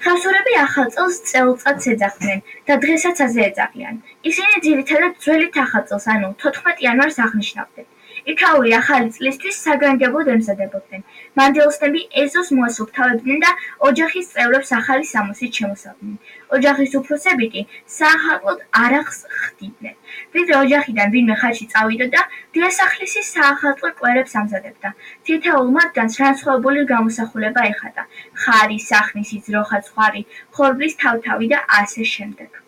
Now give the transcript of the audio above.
ხევსურები ახალ წელს წელწადს ეძახდნენ და დღესაც ასე ეძახიან. ისინი ძირითადად ძველით ახალ წელს, ანუ 14 იანვარს აღნიშნავდნენ. იქაური ახალი წლისთვის საგანგებოდ ემზადებოდნენ. მანდილოსნები ეზოს მოასრულს თავებდნენ და ოჯახის წევრებს ახალი სამოსით შემოსავდნენ. ოჯახის უფროსები კი საახალწლოდ არახს ხდიდნენ. ვიდრე ოჯახიდან ვინმე ხაჩი წავიდოდა, დიასახლისი საახალწლო კვერებს ამზადებდა. თითოეულ მათგანს განსხვავებული გამოსახულება ეხადა: ხარი, სახნისი, ძროხა, ცხვარი, ხორბლის თავთავი და ასე შემდეგ.